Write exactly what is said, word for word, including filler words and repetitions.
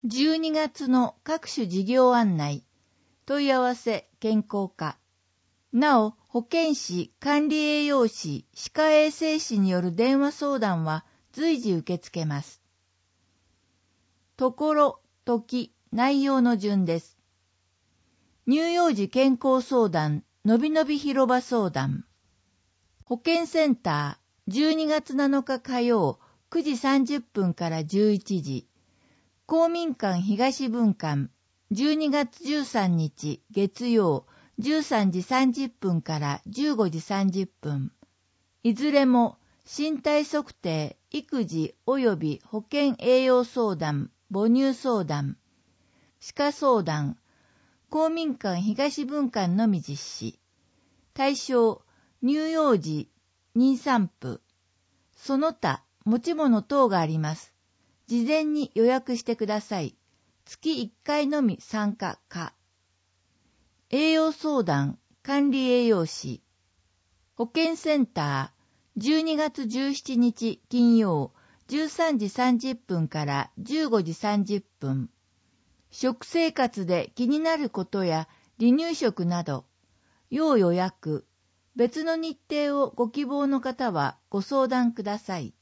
じゅうにがつの各種事業案内、問い合わせ健康課。なお、保健師、管理栄養士、歯科衛生士による電話相談は随時受け付けます。ところ、時、内容の順です。乳幼児健康相談、のびのび広場相談。保健センター、じゅうにがつなのか火曜、くじさんじゅっぷんからじゅういちじ。公民館東分館、じゅうにがつじゅうさんにち月曜、じゅうさんじさんじゅっぷんからじゅうごじさんじゅっぷん。いずれも身体測定、育児及び保健栄養相談、母乳相談、歯科相談、公民館東分館のみ実施。対象、乳幼児、妊産婦。その他、持ち物等があります。事前に予約してください。月いっかいのみ参加可。栄養相談、管理栄養士。保健センター、じゅうにがつじゅうしちにち金曜、じゅうさんじさんじゅっぷんからじゅうごじさんじゅっぷん。食生活で気になることや離乳食など、要予約。別の日程をご希望の方はご相談ください。